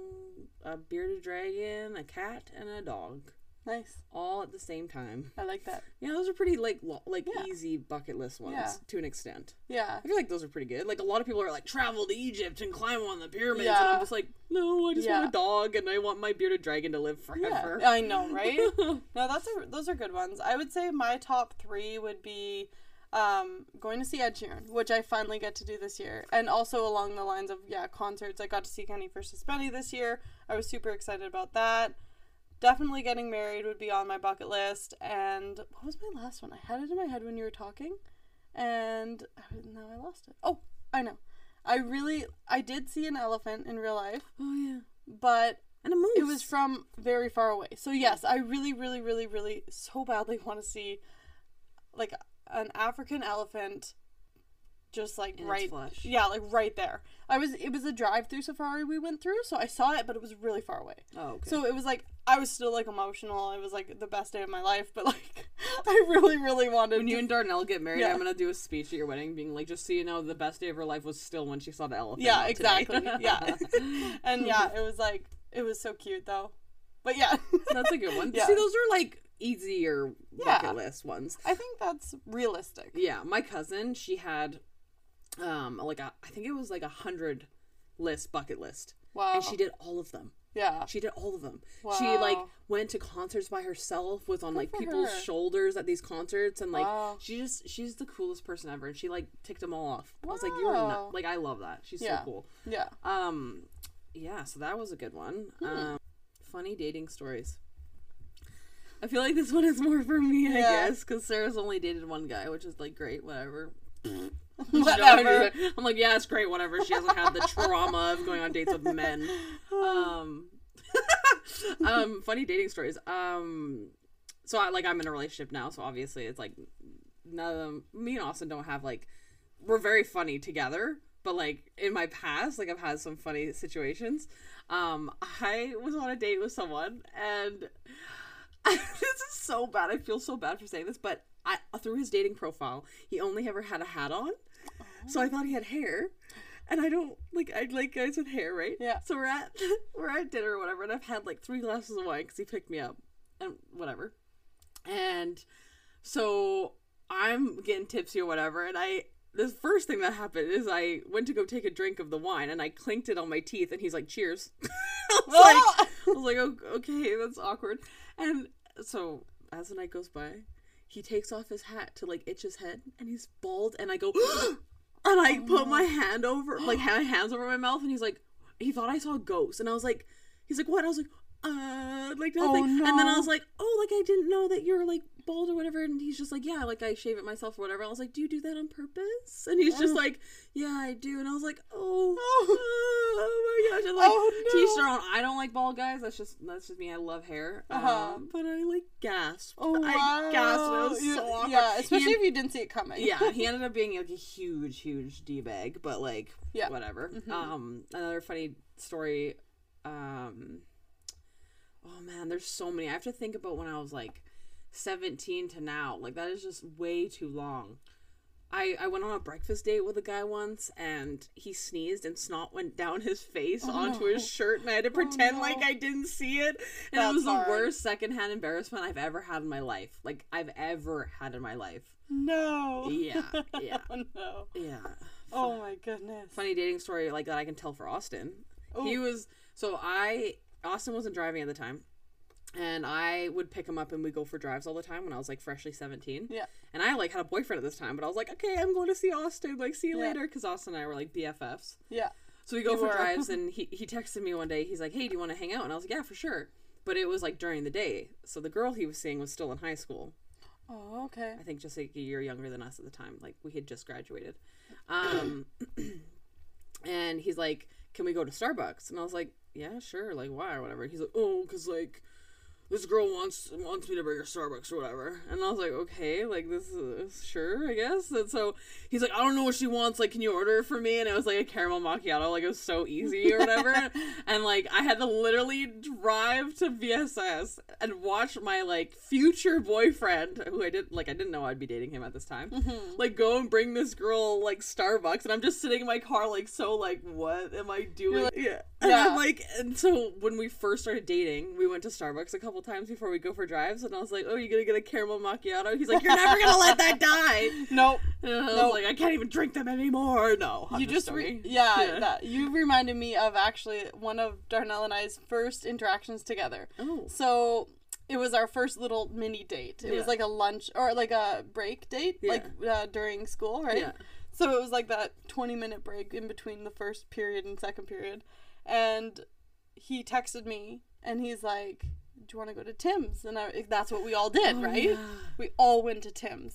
a bearded dragon, a cat, and a dog. Nice. All at the same time. I like that. Yeah, those are pretty, like, lo- like yeah. easy bucket list ones, yeah. to an extent. Yeah. I feel like those are pretty good. Like, a lot of people are like, travel to Egypt and climb on the pyramids, yeah. and I'm just like, no, I just yeah. want a dog, and I want my bearded dragon to live forever. Yeah. I know, right? No, that's a, those are good ones. I would say my top three would be um, going to see Ed Sheeran, which I finally get to do this year. And also along the lines of, yeah, concerts. I got to see Kenny versus Benny this year. I was super excited about that. Definitely getting married would be on my bucket list. And what was my last one? I had it in my head when you were talking. And now I lost it. Oh, I know. I really, I did see an elephant in real life. Oh, yeah. But and a moose. It was from very far away. So, yes, I really, really, really, really so badly want to see, like, an African elephant just like in right yeah like right there. I was it was a drive-through safari we went through, so I saw it, but it was really far away. Oh, okay. So it was like I was still like emotional. It was like the best day of my life, but like I really really wanted when to... you and Darnell get married, yeah. I'm gonna do a speech at your wedding being like, just so you know, the best day of her life was still when she saw the elephant. Yeah, exactly. Yeah. And yeah, it was like it was so cute though. But yeah. That's a good one. Yeah. See, those are like easier bucket yeah. list ones. I think that's realistic. Yeah, my cousin, she had um like a I think it was like a hundred list bucket list. Wow. And she did all of them. Yeah. She did all of them. Wow. She like went to concerts by herself, was on Good like for people's her. shoulders at these concerts, and like wow. she just she's the coolest person ever, and she like ticked them all off. Wow. I was like, you're not like I love that. She's yeah. so cool. Yeah. Um yeah, so that was a good one. Hmm. Um funny dating stories. I feel like this one is more for me, I yeah. guess, because Sarah's only dated one guy, which is like great, whatever. Whatever. I'm like, yeah, it's great, whatever. She hasn't had the trauma of going on dates with men. Um, um, funny dating stories. Um, so I like I'm in a relationship now, so obviously it's like none of them. Me and Austin don't have like we're very funny together, but like in my past, like I've had some funny situations. Um, I was on a date with someone, and this is so bad. I feel so bad for saying this, but I through his dating profile, he only ever had a hat on. Oh. So I thought he had hair. And I don't like I like guys with hair, right? Yeah. So we're at we're at dinner or whatever, and I've had like three glasses of wine because he picked me up, and whatever. And so I'm getting tipsy or whatever, and I the first thing that happened is I went to go take a drink of the wine, and I clinked it on my teeth, and he's like, "Cheers." I was like, I was like, oh, okay, that's awkward. And so as the night goes by, he takes off his hat to like itch his head, and he's bald, and I go. And I oh, put my hand over, like, my hands over my mouth, and he's like, he thought I saw a ghost. And I was like, he's like, what? I was like, uh, like, nothing. Oh, no. And then I was like, oh, like, I didn't know that you're, like, bald or whatever. And he's just like, yeah, like, I shave it myself or whatever. I was like, do you do that on purpose? And he's oh. just like, yeah, I do. And I was like, oh, oh, oh my gosh. And, like, oh, no. teach their own. I don't like bald guys. That's just, that's just me. I love hair. Uh-huh. Um, but I, like, gasped. Oh, wow. I gasped. And it was so awkward. Yeah, especially he, if you didn't see it coming. Yeah, he ended up being, like, a huge, huge D-bag. But, like, yeah. whatever. Mm-hmm. Um, another funny story, um... oh man, there's so many. I have to think about when I was like seventeen to now. Like that is just way too long. I, I went on a breakfast date with a guy once, and he sneezed and snot went down his face oh, onto no. his shirt, and I had to pretend oh, no. like I didn't see it. And That's it was the hard. worst secondhand embarrassment I've ever had in my life. Like I've ever had in my life. No. Yeah. Yeah. Oh, no. Yeah. Oh my goodness. Funny dating story like that I can tell for Austin. Ooh. He was so I Austin wasn't driving at the time. And I would pick him up and we'd go for drives all the time when I was like freshly seventeen. Yeah. And I like had a boyfriend at this time, but I was like, okay, I'm going to see Austin. Like, see you yeah. later. Because Austin and I were like B F Fs. Yeah. So we go you for were. drives, and he, he texted me one day. He's like, hey, do you want to hang out? And I was like, yeah, for sure. But it was like during the day. So the girl he was seeing was still in high school. Oh, okay. I think just like a year younger than us at the time. Like we had just graduated. Um, and he's like, can we go to Starbucks? And I was like, yeah, sure, like, why, or whatever. He's like, oh, because, like, this girl wants wants me to bring her Starbucks or whatever. And I was like, okay, like, this is, sure, I guess. And so he's like, I don't know what she wants, like, can you order it for me? And it was, like, a caramel macchiato, like, it was so easy or whatever. And, like, I had to literally drive to V S S and watch my, like, future boyfriend, who I didn't, like, I didn't know I'd be dating him at this time, mm-hmm. like, go and bring this girl, like, Starbucks. And I'm just sitting in my car, like, so, like, what am I doing? Like, yeah. And yeah. I'm like, and so when we first started dating, we went to Starbucks a couple times before we go for drives, and I was like, oh, you gonna get a caramel macchiato? He's like, you're never gonna let that die. Nope. And I was nope. like, I can't even drink them anymore. No. I'm you just, re- yeah, yeah. That, you reminded me of actually one of Darnell and I's first interactions together. Oh. So it was our first little mini date. It yeah. was like a lunch, or like a break date, yeah. like uh, during school, right? Yeah. So it was like that twenty minute break in between the first period and second period. And he texted me, and he's like, do you want to go to Tim's? And I, that's what we all did, oh, right? Yeah. We all went to Tim's.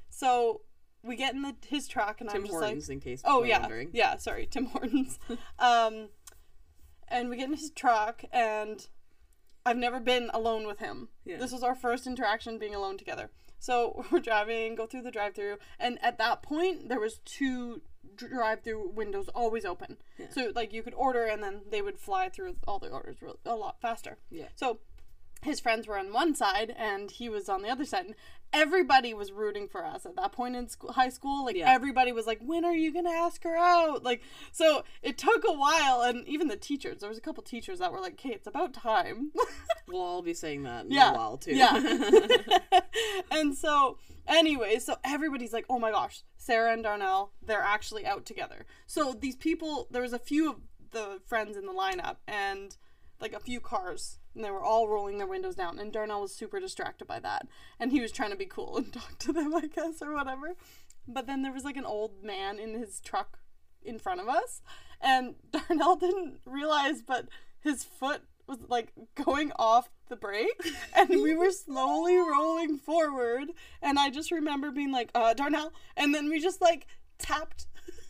So we get in the, his truck, and Tim I'm just Hortons, like... in case oh, yeah. wondering. Yeah, sorry, Tim Hortons. um, and we get in his truck, and I've never been alone with him. Yeah. This was our first interaction being alone together. So we're driving, go through the drive-thru, and at that point, there was two drive-thru windows always open. Yeah. So, like, you could order, and then they would fly through all the orders real, a lot faster. Yeah. So his friends were on one side, and he was on the other side. And everybody was rooting for us at that point in school, high school. Like, yeah. everybody was like, when are you going to ask her out? Like, so it took a while, and even the teachers, there was a couple teachers that were like, okay, it's about time. We'll all be saying that in yeah. a while, too. Yeah. And so, anyway, so everybody's like, oh my gosh, Sarah and Darnell, they're actually out together. So these people, there was a few of the friends in the lineup, and like a few cars, and they were all rolling their windows down, and Darnell was super distracted by that, and he was trying to be cool and talk to them, I guess, or whatever. But then there was like an old man in his truck in front of us, and Darnell didn't realize, but his foot was like going off the brake, and we were slowly rolling forward, and I just remember being like, uh, Darnell, and then we just like tapped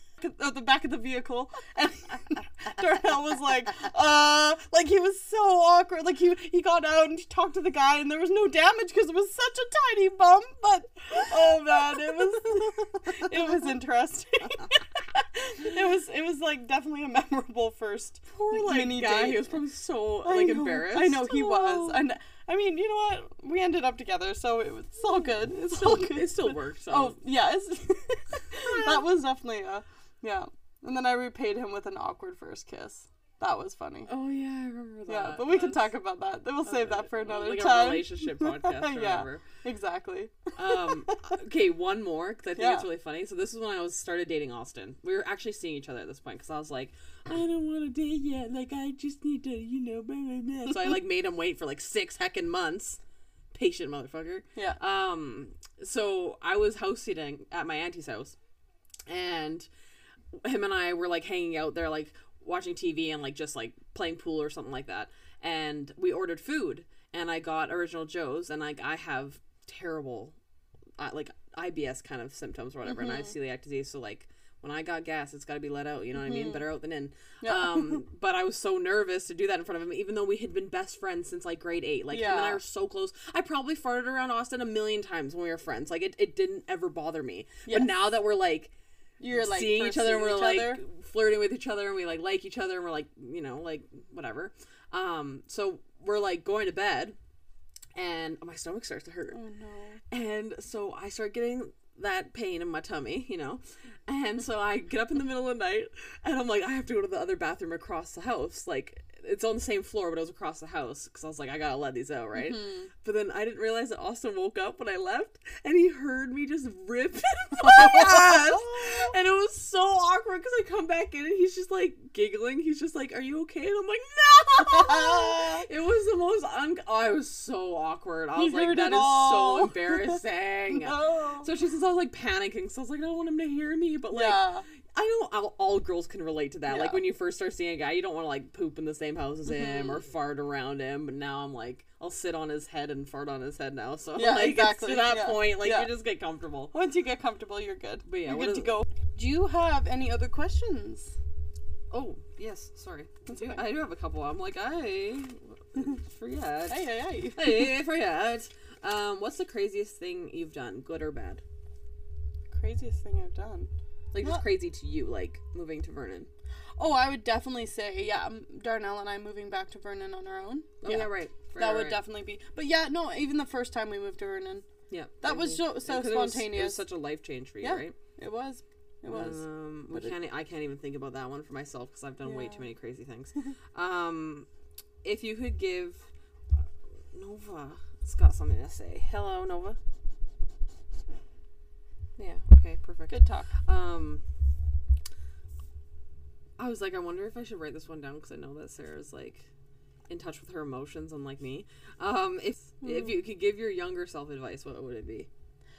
at the back of the vehicle, and Darnell was like, uh, like he was so awkward, like he he got out and he talked to the guy, and there was no damage because it was such a tiny bump, but oh man, it was it was interesting. it was it was like definitely a memorable first poor like mini guy. date. He was probably so like embarrassed. I know he was, and I mean, you know what? We ended up together, so it was it's all good. It's, it's still all good. It still worked. So. Oh yeah, it's that was definitely a. Yeah. And then I repaid him with an awkward first kiss. That was funny. Oh, yeah, I remember that. Yeah, but we That's, can talk about that. We'll save that for another like time. Like a relationship podcast or yeah, whatever. Exactly. um, okay, one more, because I think yeah. it's really funny. So this is when I was started dating Austin. We were actually seeing each other at this point, because I was like, I don't want to date yet. Like, I just need to, you know, blah, blah, blah. So I, like, made him wait for, like, six heckin' months. Patient motherfucker. Yeah. Um. So I was house sitting at my auntie's house, and him and I were like hanging out there, like watching T V and like just like playing pool or something like that. And we ordered food, and I got Original Joe's, and like I have terrible, uh, like I B S kind of symptoms or whatever, mm-hmm. and I have celiac disease. So like when I got gas, it's got to be let out. You know mm-hmm. what I mean? Better out than in. Yeah. Um. But I was so nervous to do that in front of him, even though we had been best friends since like grade eight. Like yeah. him and I were so close. I probably farted around Austin a million times when we were friends. Like it, it didn't ever bother me. Yes. But now that we're like. You're like seeing each other and we're like other. flirting with each other and we like like each other and we're like, you know, like whatever. Um, so we're like going to bed and my stomach starts to hurt. Oh no. And so I start getting that pain in my tummy, you know. And so I get up in the middle of the night and I'm like, I have to go to the other bathroom across the house. Like it's on the same floor, but it was across the house because I was like, I gotta let these out, right? Mm-hmm. But then I didn't realize that Austin woke up when I left, and he heard me just rip my ass, and it was so awkward because I come back in and he's just like giggling. He's just like, "Are you okay?" And I'm like, "No!" It was the most un. Oh, I was so awkward. I was he like, "That is all. so embarrassing." No. So she says I was like panicking, so I was like, "I don't want him to hear me," but like. Yeah. I know all, all girls can relate to that. Yeah. Like, when you first start seeing a guy, you don't want to, like, poop in the same house as him mm-hmm. or fart around him. But now I'm like, I'll sit on his head and fart on his head now. So, yeah, like, exactly. it's to that yeah. point, like, yeah. you just get comfortable. Once you get comfortable, you're good. But yeah, you're good good is... to go. Do you have any other questions? Oh, yes, sorry. I do, okay. I do have a couple. I'm like, I forget. Hey, hey, hey. Hey, I forget. Um, what's the craziest thing you've done, good or bad? Craziest thing I've done. Like, just Well- crazy to you, like, moving to Vernon. Oh, I would definitely say, yeah, um, Darnell and I moving back to Vernon on our own. Oh, yeah, right. Right, That right, would right. definitely be. But yeah, no, even the first time we moved to Vernon, Yeah. that was so- so 'Cause it was- It was, spontaneous. such a life change for you, Yeah. right? it was. It was. Um, we But it- can't. I can't even think about that one for myself because I've done way Yeah. too many crazy things. um, if you could give Nova, it's got something to say. Hello, Nova. Yeah. Okay. Perfect. Good talk. Um, I was like, I wonder if I should write this one down because I know that Sarah's like in touch with her emotions, unlike me. Um, if if you could give your younger self advice, what would it be?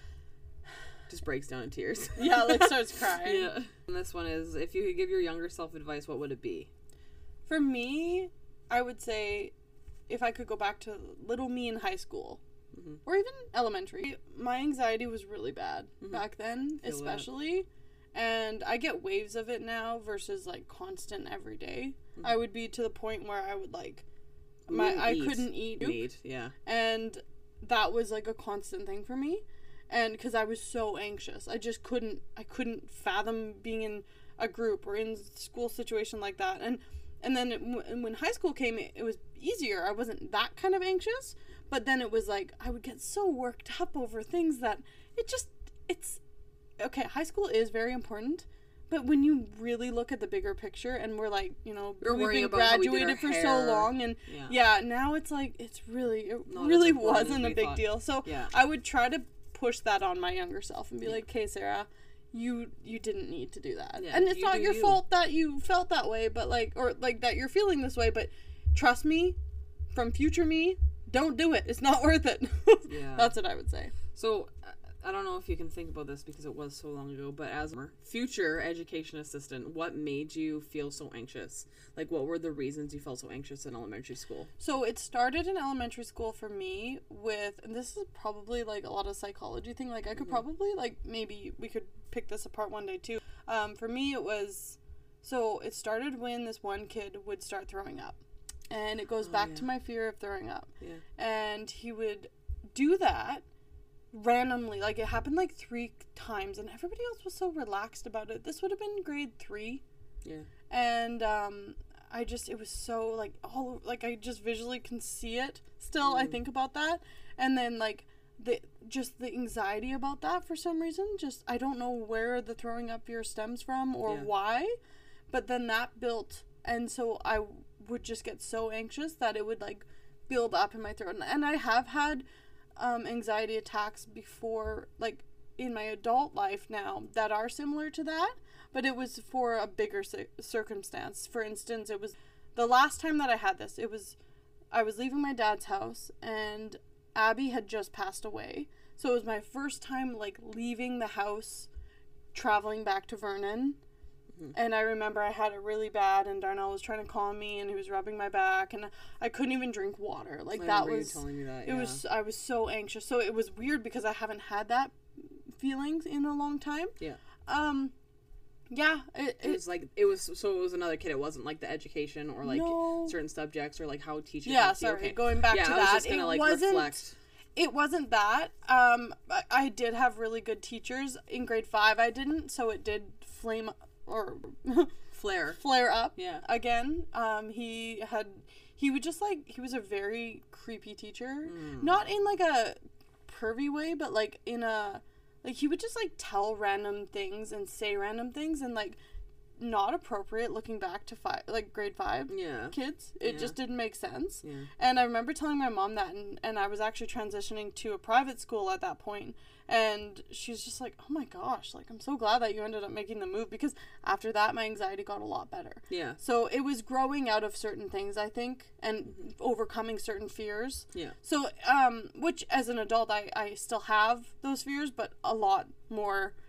Just breaks down in tears. Yeah, like starts crying. Yeah. And this one is, if you could give your younger self advice, what would it be? For me, I would say if I could go back to little me in high school Mhm. or even elementary, my anxiety was really bad Mhm. back then, Feel that. especially. And I get waves of it now versus like constant every day. Mhm. I would be to the point where I would like my Ooh, I eat. couldn't eat, Eat, yeah. and that was like a constant thing for me. And because I was so anxious, I just couldn't I couldn't fathom being in a group or in school situation like that. And and then it, w- when high school came, it, it was easier. I wasn't that kind of anxious, but then it was like I would get so worked up over things that it just it's okay. High school is very important, but when you really look at the bigger picture, and we're like, you know, We're we've worrying been about how we did our graduated for hair. so long, and Yeah. yeah, now it's like it's really it Not as really important as wasn't a we big thought. deal. So Yeah. I would try to push that on my younger self and be Yeah. like, "Okay, Sarah, you you didn't need to do that." Yeah, and it's you not do your you. fault that you felt that way, but like or like that you're feeling this way, but trust me, from future me, don't do it. It's not worth it. Yeah. That's what I would say. So, uh, I don't know if you can think about this because it was so long ago, but as a future education assistant, what made you feel so anxious? Like, what were the reasons you felt so anxious in elementary school? So it started in elementary school for me with, and this is probably like a lot of psychology thing. Like I could Mhm. probably like maybe we could pick this apart one day too. Um, for me it was, so it started when this one kid would start throwing up, and it goes Oh, back yeah. to my fear of throwing up. Yeah. And he would do that randomly, like it happened like three times, and everybody else was so relaxed about it. This would have been grade three. Yeah. And um I just it was so like all like I just visually can see it still. I Mm. think about that, and then like the just the anxiety about that for some reason, just I don't know where the throwing up fear stems from or Yeah. why, but then that built, and so I would just get so anxious that it would like build up in my throat. And, and I have had um anxiety attacks before, like in my adult life now, that are similar to that, but it was for a bigger ci- circumstance. For instance, it was the last time that I had this, it was I was leaving my dad's house and Abby had just passed away. So it was my first time like leaving the house, traveling back to Vernon. Mhm. And I remember I had it really bad, and Darnell was trying to calm me, and he was rubbing my back, and I couldn't even drink water. Like I that remember you was telling me that, it yeah. was I was so anxious. So it was weird because I haven't had that feelings in a long time. Yeah. Um yeah, it, It was like it was so it was another kid. It wasn't like the education or like No. certain subjects or like how teachers. yeah, helped you. sorry. Okay. Going back yeah, to I was that, just gonna it like wasn't reflect. it wasn't that. Um I, I did have really good teachers in grade five. I didn't, so it did flame or Flare. flare up Yeah. again. Um he had he would just like he was a very creepy teacher. Mm. Not in like a pervy way, but like in a like he would just like tell random things and say random things, and like not appropriate looking back to five like grade five Yeah. kids. It Yeah. just didn't make sense. Yeah. And I remember telling my mom that, and, and I was actually transitioning to a private school at that point, and she's just like, oh my gosh, like I'm so glad that you ended up making the move, because after that my anxiety got a lot better. Yeah. So it was growing out of certain things, I think, and overcoming certain fears. Yeah. So, um, which as an adult, I, I still have those fears, but a lot more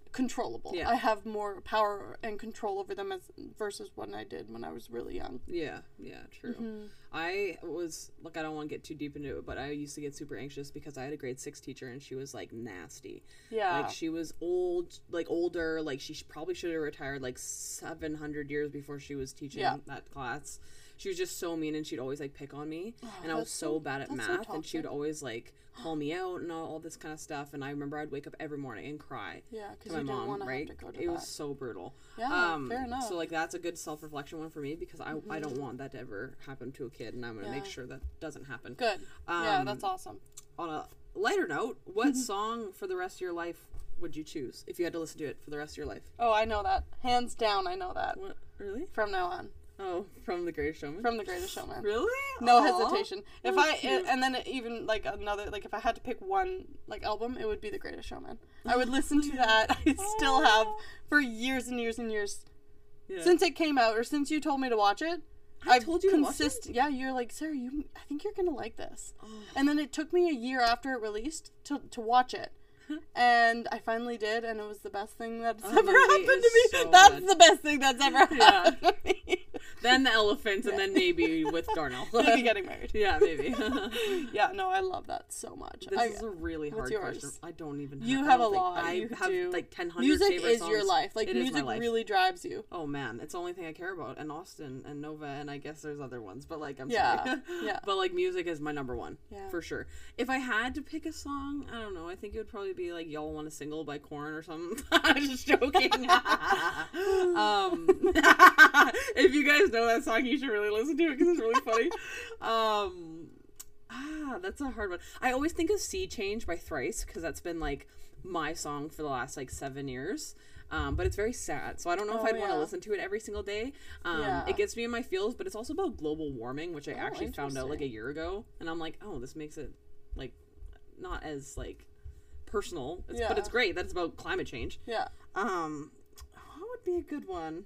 controllable. Yeah. I have more power and control over them as versus what I did when I was really young. Yeah, yeah, true. Mm-hmm. I was, look, I don't want to get too deep into it, but I used to get super anxious because I had a grade six teacher and she was, like, nasty. Yeah. Like, she was old, like, older, like, she sh- probably should have retired, like, seven hundred years before she was teaching Yeah. that class. She was just so mean, and she'd always, like, pick on me, Oh, and I was that's so so- bad at that's so math, and she would toxic. always, like, call me out and all, all this kind of stuff, and I remember I'd wake up every morning and cry. Yeah, To because my you didn't mom, want to right? have to go to It that. was so brutal. Yeah, um, fair enough. So, like, that's a good self-reflection one for me because I, I don't want that to ever happen to a kid, and I'm going to make Yeah. sure that doesn't happen. Good. yeah, Um, that's awesome. On a lighter note, what song for the rest of your life would you choose if you had to listen to it for the rest of your life? Oh, I know that. Hands down, I know that. What? Really? From now on. Oh, from The Greatest Showman? From The Greatest Showman. Really? No Aw. hesitation. If That's I cute. and then even like another like if I had to pick one like album, it would be The Greatest Showman. I would listen to that. I still have for years and years and years Yeah. since it came out or since you told me to watch it. I I've told you to watch consist- it? Yeah, you're like, Sarah, you. I think you're gonna like this. Oh. And then it took me a year after it released to to watch it. And I finally did, and it was the best thing that's Oh, ever movie happened to me. is so That's good. the best thing that's ever happened to me. Then the elephants, and then maybe with Darnell. Maybe getting married. Yeah, maybe. Yeah, no, I love that so much. This I, is a really what's hard yours? question. I don't even. You have, have I a don't think- lot. I You have do. like ten hundred. music favorite is your songs. life. Like It is my music life. really drives you. Oh man, it's the only thing I care about. And Austin and Nova, and I guess there's other ones, but like I'm Yeah, sorry. yeah. But like music is my number one. Yeah. For sure. If I had to pick a song, I don't know. I think it would probably be like "Y'all Want a Single" by Korn or something. I'm just joking. um, if you guys know that song, you should really listen to it because it's really funny. Um, ah, that's a hard one. I always think of "Sea Change" by Thrice because that's been like my song for the last like seven years. Um, but it's very sad, so I don't know if Oh, I'd want to yeah. listen to it every single day. Um, Yeah. It gets me in my feels, but it's also about global warming, which I Oh, actually found out like a interesting. year ago, and I'm like, oh, this makes it like not as like personal, it's, but Yeah. it's great that it's about climate change. Yeah. Um, what would be a good one?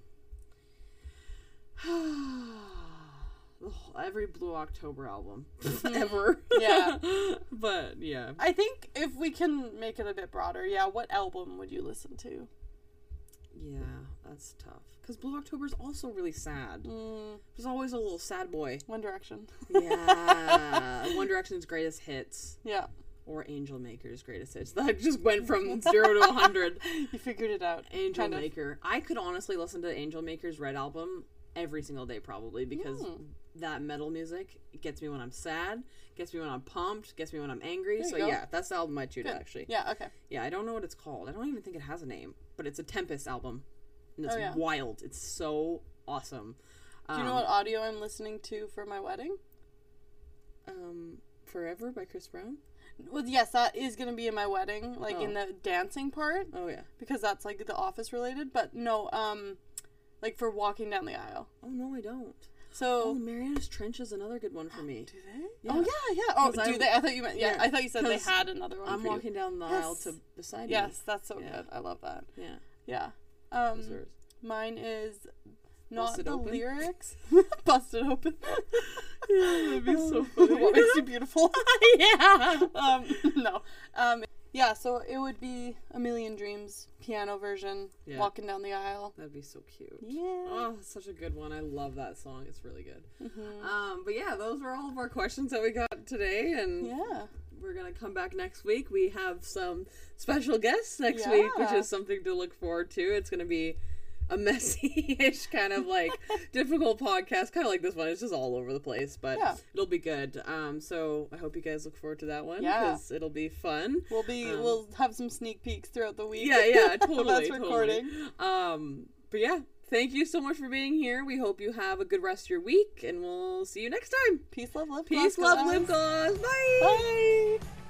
The whole- Every Blue October album ever. Yeah. But yeah. I think if we can make it a bit broader, yeah, what album would you listen to? Yeah, that's tough. Because Blue October is also really sad. Mm, There's always a little sad boy. One Direction. Yeah. One Direction's greatest hits. Yeah. Or Angel Maker's greatest hits. That just went from zero to a hundred. You figured it out. Angel kind of. Maker. I could honestly listen to Angel Maker's Red album every single day probably because Mm. that metal music gets me when I'm sad, gets me when I'm pumped, gets me when I'm angry. There you So go. yeah, that's the album I choose Good. actually. Yeah, okay. Yeah, I don't know what it's called. I don't even think it has a name, but it's a Tempest album. And it's Oh, yeah. wild. It's so awesome. Do you know what audio I'm listening to for my wedding? Um, Forever by Chris Brown? Well, yes, that is going to be in my wedding, like in Oh. the dancing part, Oh yeah. because that's like the office related, but no, um, like for walking down the aisle. Oh no, I don't. So, Oh, Mariana's Trench is another good one for me. do they? Yeah. Oh, yeah, yeah. Oh, 'Cause do I'm- they? I thought you meant, yeah, yeah, I thought you said they 'cause had another one I'm for you. walking down the Yes. aisle to beside Yes, that's so Yeah. good. I love that. you. Yeah. Yeah. Um, What's yours? mine is not Busted the Open? lyrics. Busted open. Yeah, that'd be so funny. What makes you beautiful? Yeah. um, no. Um, yeah, so it would be A Million Dreams piano version, Yeah. walking down the aisle. That'd be so cute. Yeah. Oh, it's such a good one. I love that song. It's really good. Mhm. Um, but yeah, those were all of our questions that we got today, and Yeah. we're gonna come back next week. We have some special guests next week, which Yeah. is something to look forward to. It's gonna be a messy-ish kind of like difficult podcast, kind of like this one. It's just all over the place, but Yeah. it'll be good. Um, so I hope you guys look forward to that one Yeah. because it'll be fun. We'll be Um, we'll have some sneak peeks throughout the week. Yeah, yeah, totally. of us totally. recording. Um, but yeah, thank you so much for being here. We hope you have a good rest of your week, and we'll see you next time. Peace, love, lip Peace, gloss, love, guys. lip gloss. Bye. Bye.